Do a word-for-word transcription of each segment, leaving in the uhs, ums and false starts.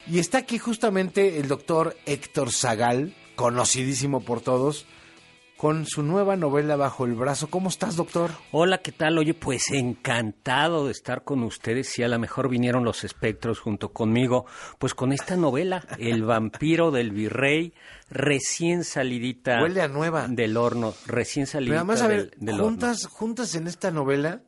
Y está aquí justamente el doctor Héctor Zagal, conocidísimo por todos, con su nueva novela bajo el brazo. ¿Cómo estás, doctor? Hola, ¿qué tal? Oye, pues encantado de estar con ustedes. Si a lo mejor vinieron los espectros junto conmigo, pues con esta novela, El vampiro del virrey, recién salidita. Huele a nueva. Del horno, recién salidita. Pero además, a ver, del, del juntas, horno. juntas en esta novela,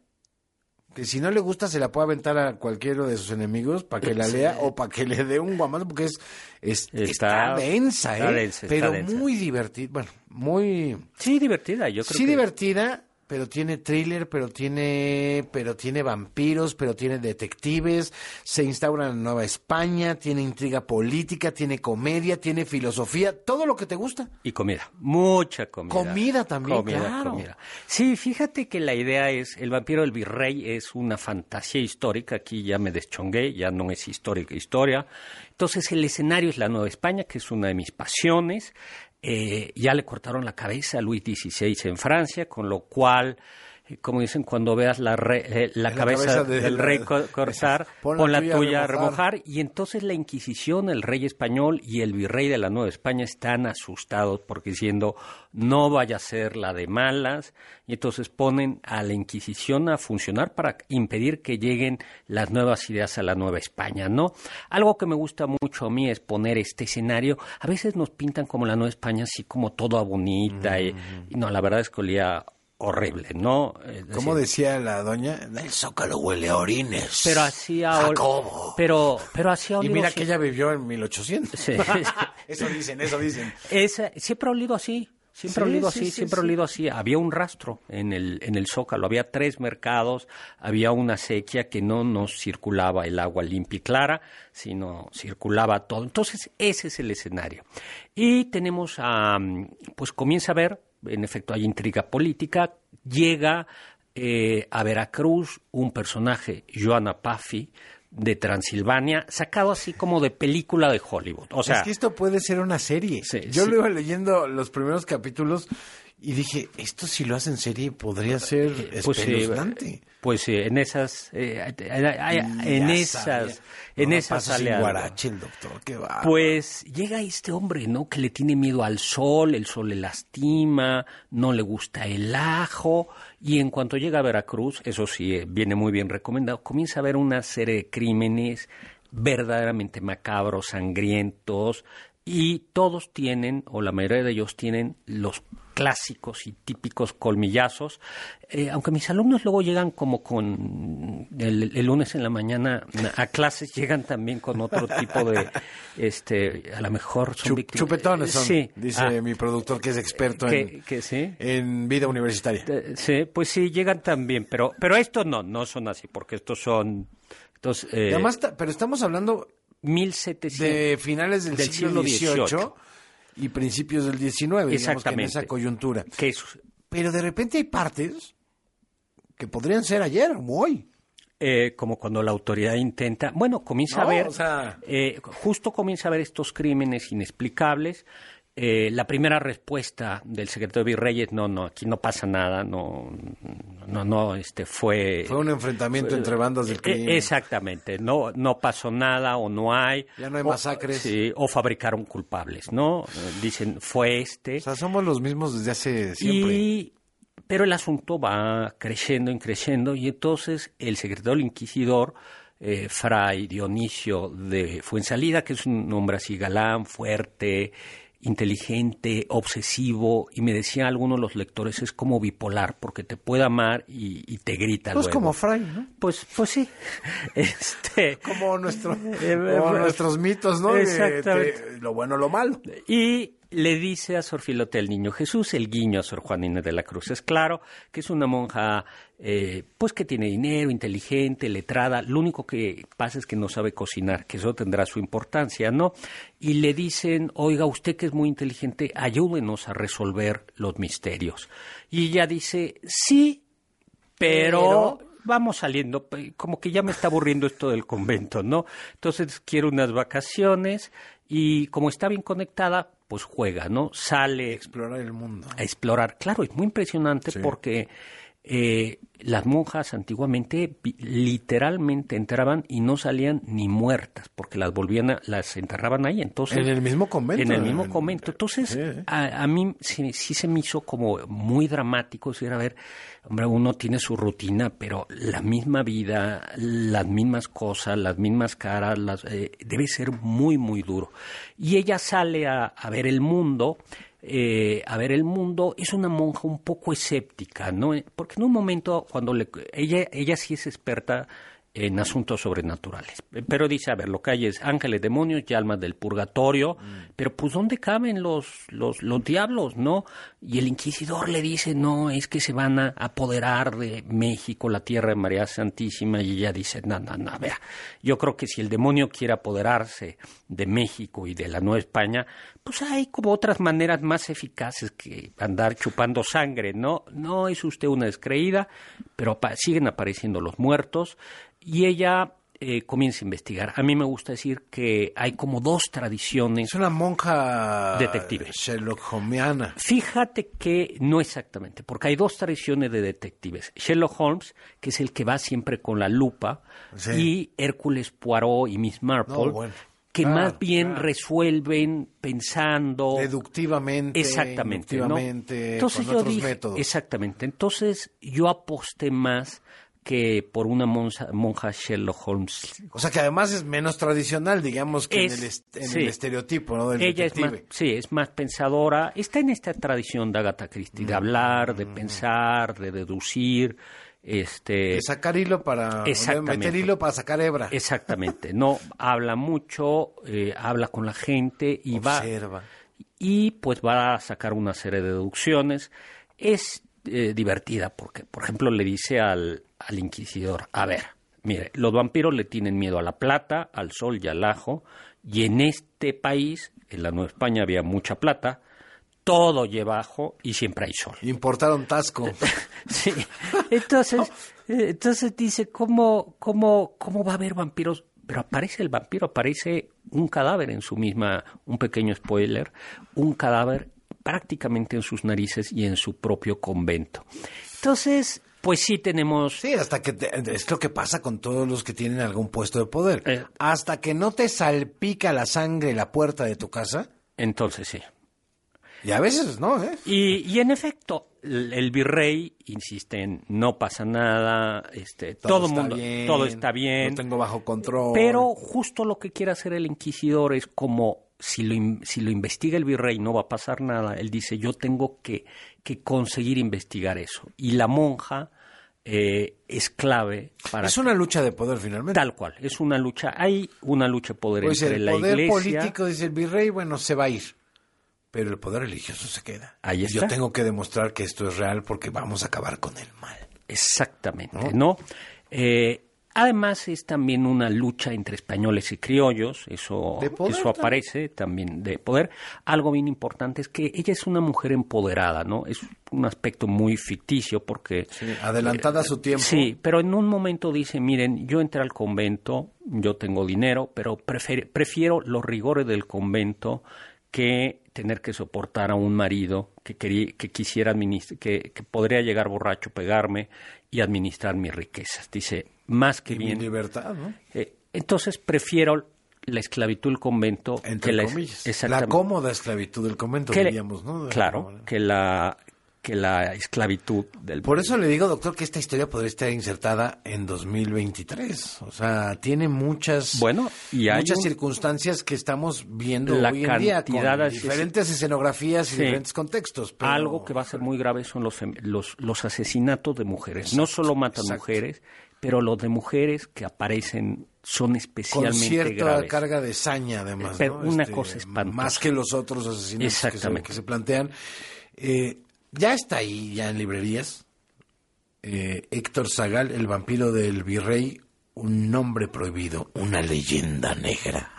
que si no le gusta se la puede aventar a cualquiera de sus enemigos para que la lea o para que le dé un guamazo, porque es, es está, está densa, está ¿eh? densa, pero está densa. Muy divertida, bueno, muy... Sí, divertida, yo creo Sí, que... divertida, pero tiene thriller, pero tiene pero tiene vampiros, pero tiene detectives, se instaura en Nueva España, tiene intriga política, tiene comedia, tiene filosofía, todo lo que te gusta. Y comida, mucha comida. Comida también, comida, claro. Comida. Sí, fíjate que la idea es, El vampiro del virrey es una fantasía histórica, aquí ya me deschongué, ya no es histórica historia. Entonces el escenario es la Nueva España, que es una de mis pasiones. Eh, ya le cortaron la cabeza a Luis dieciséis en Francia, con lo cual, eh, como dicen, cuando veas la, re, eh, la, cabeza, cabeza de del la, rey co cortar, pon, pon la tuya, tuya a remojar. remojar. Y entonces la Inquisición, el rey español y el virrey de la Nueva España están asustados porque diciendo, no vaya a ser la de malas. Y entonces ponen a la Inquisición a funcionar para impedir que lleguen las nuevas ideas a la Nueva España, ¿no? Algo que me gusta mucho a mí es poner este escenario. A veces nos pintan como la Nueva España, así como toda bonita. Mm. Y, y no, la verdad es que olía horrible, ¿no? Es ¿Cómo decir, decía la doña? El Zócalo huele a orines. Pero hacía... Jacobo. Pero, pero hacía olido. Y mira que ella vivió en mil ochocientos. Sí. Eso dicen, eso dicen. Esa, siempre ha olido así. Siempre sí, olido sí, así, sí, siempre sí. olido así. Había un rastro en el en el Zócalo, había tres mercados, había una sequía que no nos circulaba el agua limpia y clara, sino circulaba todo. Entonces, ese es el escenario. Y tenemos a, pues comienza a ver, en efecto hay intriga política, llega eh, a Veracruz un personaje, Joana Paffi, de Transilvania, sacado así como de película de Hollywood. O sea, es que esto puede ser una serie. Sí, Yo sí. lo iba leyendo los primeros capítulos y dije, esto si lo hacen serie podría ser pues espeluznante. Sí, pues sí, en esas, eh, en ya esas, sabía. en no esas pasa sale sin algo. guarache el doctor, qué va. Pues llega este hombre, ¿no? Que le tiene miedo al sol, el sol le lastima, no le gusta el ajo, y en cuanto llega a Veracruz, eso sí, eh, viene muy bien recomendado, comienza a ver una serie de crímenes verdaderamente macabros, sangrientos, y todos tienen, o la mayoría de ellos tienen, los clásicos y típicos colmillazos, eh, aunque mis alumnos luego llegan como con el, el lunes en la mañana a clases, llegan también con otro tipo de, este, a lo mejor son Chup, víctimas. chupetones son, sí, dice ah, mi productor que es experto que, en, que sí. en vida universitaria. Eh, sí, pues sí, llegan también, pero, pero estos no, no son así, porque estos son, estos, eh, Y además, pero estamos hablando mil setecientos de finales del, del siglo siglo dieciocho dieciocho y principios del diecinueve, digamos que en esa coyuntura. Que es, pero de repente hay partes que podrían ser ayer o hoy. Eh, como cuando la autoridad intenta, bueno, comienza no, a ver, o sea... eh, justo comienza a ver estos crímenes inexplicables. Eh, la primera respuesta del secretario de Virreyes, no, no, aquí no pasa nada, no, no, no, este fue... Fue un enfrentamiento fue, entre bandas del crimen. Eh, exactamente, no, no pasó nada o no hay... Ya no hay o, masacres. Sí, o fabricaron culpables, ¿no? Dicen, fue este... O sea, somos los mismos desde hace siempre. Y... Pero el asunto va creciendo y creciendo, y entonces el secretario del Inquisidor, eh, Fray Dionisio de Fuensalida, que es un hombre así galán, fuerte, inteligente, obsesivo, y me decían algunos de los lectores, es como bipolar, porque te puede amar y, y te grita pues luego. Como Fray, ¿no? Pues, pues sí. Este, como nuestro, como nuestros mitos, ¿no? Exactamente. De, de lo bueno, lo malo. Y le dice a Sor Filotea el Niño Jesús, el guiño a Sor Juana Inés de la Cruz. Es claro que es una monja, eh, pues que tiene dinero, inteligente, letrada. Lo único que pasa es que no sabe cocinar, que eso tendrá su importancia, ¿no? Y le dicen, oiga, usted que es muy inteligente, ayúdenos a resolver los misterios. Y ella dice, sí, pero... pero... vamos saliendo, como que ya me está aburriendo esto del convento, ¿no? Entonces quiero unas vacaciones y como está bien conectada, pues juega, ¿no? Sale... Explorar el mundo. A explorar. Claro, es muy impresionante sí. porque Eh, las monjas antiguamente literalmente entraban y no salían ni muertas porque las volvían a, las enterraban ahí. Entonces, en el mismo convento. En el mismo en, convento. Entonces, sí, sí. A, a mí sí, sí se me hizo como muy dramático decir, a ver, hombre, uno tiene su rutina, pero la misma vida, las mismas cosas, las mismas caras, las, eh, debe ser muy, muy duro. Y ella sale a, a ver el mundo. Eh, a ver el mundo, es una monja un poco escéptica, ¿no? Porque en un momento cuando le, ella ella sí es experta en asuntos sobrenaturales, pero dice, a ver, lo que hay es ángeles, demonios y almas del purgatorio, mm. pero pues ¿dónde caben los, los, los diablos, no? Y el inquisidor le dice, no, es que se van a apoderar de México, la tierra de María Santísima, y ella dice, no, no, no, vea, yo creo que si el demonio quiere apoderarse de México y de la Nueva España, pues hay como otras maneras más eficaces que andar chupando sangre, ¿no? No es usted una descreída, pero pa- siguen apareciendo los muertos, y ella eh, comienza a investigar. A mí me gusta decir que hay como dos tradiciones. Es una monja detective. Sherlock Holmesiana. Fíjate que no exactamente, porque hay dos tradiciones de detectives. Sherlock Holmes, que es el que va siempre con la lupa, sí. y Hércules Poirot y Miss Marple, no, bueno. que claro, más bien claro. resuelven pensando deductivamente, exactamente, inductivamente, ¿no? Entonces con yo otros dije, métodos. Exactamente. Entonces yo aposté más que por una monja, monja Sherlock Holmes. O sea que además es menos tradicional, digamos, que es, en, el, est- en sí. el estereotipo, ¿no? Del Ella detective. es más, sí, es más pensadora. Está en esta tradición de Agatha Christie, de hablar, de pensar, de deducir. Este, de sacar hilo para de meter hilo para sacar hebra. Exactamente. No habla mucho, eh, habla con la gente y observa. va y pues va a sacar una serie de deducciones. Es eh, divertida porque, por ejemplo, le dice al, al inquisidor, a ver, mire, los vampiros le tienen miedo a la plata, al sol y al ajo, y en este país, en la Nueva España, había mucha plata. Todo lleva ajo y siempre hay sol. Importaron Tasco. Sí. Entonces, entonces dice, ¿cómo, cómo, ¿cómo va a haber vampiros? Pero aparece el vampiro, aparece un cadáver en su misma, un pequeño spoiler, un cadáver prácticamente en sus narices y en su propio convento. Entonces, pues sí tenemos... Sí, hasta que... Te, es lo que pasa con todos los que tienen algún puesto de poder. Eh, hasta que no te salpica la sangre la puerta de tu casa... Entonces sí. Y a veces no, ¿eh? Y, y en efecto, el, el virrey insiste en no pasa nada, este, todo el mundo, bien, todo está bien. Lo tengo bajo control. Pero justo lo que quiere hacer el inquisidor es como si lo, si lo investiga el virrey no va a pasar nada. Él dice, yo tengo que, que conseguir investigar eso. Y la monja eh, es clave para... Es una lucha de poder finalmente. Tal cual, es una lucha. Hay una lucha de poder pues entre la iglesia... El poder político, dice el virrey, bueno, se va a ir. Pero el poder religioso se queda. Ahí está. Yo tengo que demostrar que esto es real porque vamos a acabar con el mal. Exactamente, ¿no? ¿no? Eh, además es también una lucha entre españoles y criollos, eso, poder, eso aparece también de poder. Algo bien importante es que ella es una mujer empoderada, ¿no? Es un aspecto muy ficticio porque... Sí, adelantada eh, a su tiempo. Sí, pero en un momento dice, miren, yo entré al convento, yo tengo dinero, pero prefiero, prefiero los rigores del convento que tener que soportar a un marido que quería, que quisiera administrar, que, que podría llegar borracho, pegarme y administrar mis riquezas. Dice, más que y bien. Mi libertad, ¿no? Eh, entonces prefiero la esclavitud del convento. Entre que la, comillas. La cómoda esclavitud del convento, que diríamos, ¿no? De claro, que la que la esclavitud del... Por eso le digo, doctor, que esta historia podría estar insertada en dos mil veintitrés. O sea, tiene muchas bueno, y hay muchas un... circunstancias que estamos viendo la hoy en día con de... diferentes escenografías y sí. diferentes contextos. Pero... Algo que va a ser muy grave son los, los, los asesinatos de mujeres. Exacto, no solo matan exacto. mujeres, pero los de mujeres que aparecen son especialmente con cierta graves. carga de saña, además. Pero ¿no? una este, cosa espantosa. Más que los otros asesinatos que se, que se plantean. Eh, Ya está ahí, ya en librerías, eh, Héctor Zagal, el vampiro del virrey, un nombre prohibido, una leyenda negra.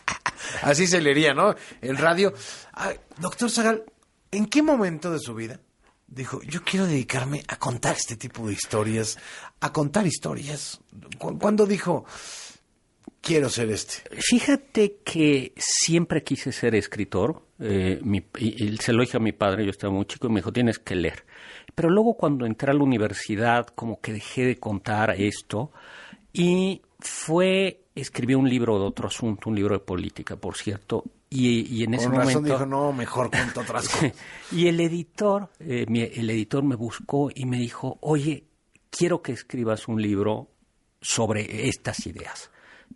Así se leería, ¿no? En radio. Ah, doctor Zagal, ¿en qué momento de su vida dijo, yo quiero dedicarme a contar este tipo de historias, a contar historias? ¿Cuándo dijo, quiero ser este? Fíjate que siempre quise ser escritor. Eh, mi, y, y se lo dije a mi padre, yo estaba muy chico, y me dijo, tienes que leer. Pero luego cuando entré a la universidad, como que dejé de contar esto y fue, escribí un libro de otro asunto, un libro de política, por cierto, y, y en ese Con razón momento... dijo, no, mejor cuento otras cosas. Y el editor, eh, mi, el editor me buscó y me dijo, oye, quiero que escribas un libro sobre estas ideas.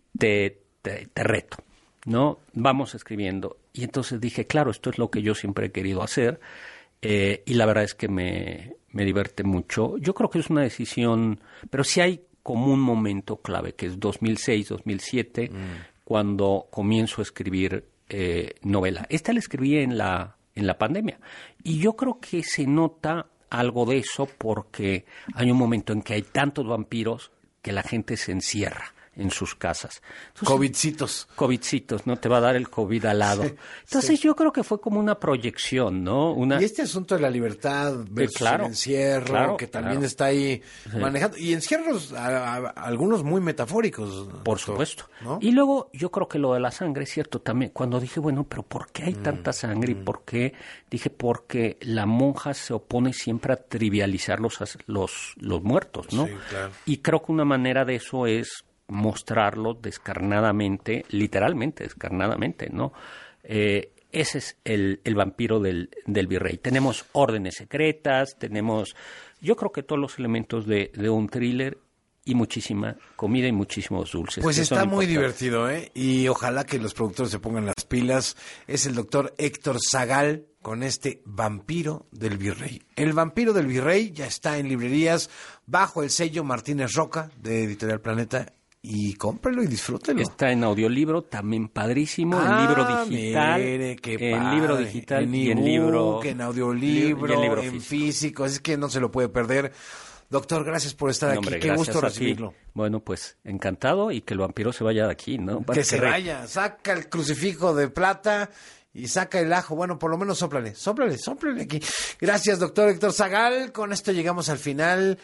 Te, te, te reto, ¿no? Vamos escribiendo. Y entonces dije, claro, esto es lo que yo siempre he querido hacer. Eh, y la verdad es que me, me divierte mucho. Yo creo que es una decisión, pero sí hay como un momento clave, que es dos mil seis, dos mil siete, mm. cuando comienzo a escribir eh, novela. Esta la escribí en la, en la pandemia. Y yo creo que se nota algo de eso porque hay un momento en que hay tantos vampiros que la gente se encierra en sus casas. Entonces, Covidcitos. Covidcitos, ¿no? Te va a dar el COVID al lado. Sí, Entonces sí. yo creo que fue como una proyección, ¿no? Una... Y este asunto de la libertad versus eh, claro, el encierro, claro, que también claro. está ahí sí. manejando. Y encierros, a, a, algunos muy metafóricos. Por supuesto. ¿No? Y luego yo creo que lo de la sangre es cierto también. Cuando dije, bueno, pero ¿por qué hay mm, tanta sangre? Mm. ¿Y por qué? Dije, porque la monja se opone siempre a trivializar los, los, los muertos, ¿no? Sí, claro. Y creo que una manera de eso es mostrarlo descarnadamente, literalmente descarnadamente, ¿no? Eh, ese es el, el vampiro del, del virrey. Tenemos órdenes secretas, tenemos, yo creo que todos los elementos de, de un thriller y muchísima comida y muchísimos dulces. Pues está muy divertido, ¿eh? Y ojalá que los productores se pongan las pilas. Es el doctor Héctor Zagal con este Vampiro del Virrey. El Vampiro del Virrey ya está en librerías bajo el sello Martínez Roca de Editorial Planeta. Y cómprelo y disfrútelo. Está en audiolibro, también padrísimo, ah, en libro digital, mire, qué en padre. libro digital en y ebook, en libro, en audiolibro, en, libro en físico. físico, es que no se lo puede perder. Doctor, gracias por estar no, aquí, hombre, qué gusto recibirlo. Bueno, pues encantado y que el vampiro se vaya de aquí, ¿no? Que, que se re... vaya, saca el crucifijo de plata y saca el ajo, bueno, por lo menos sóplale, sóplale, sóplale aquí. Gracias, doctor Héctor Zagal, con esto llegamos al final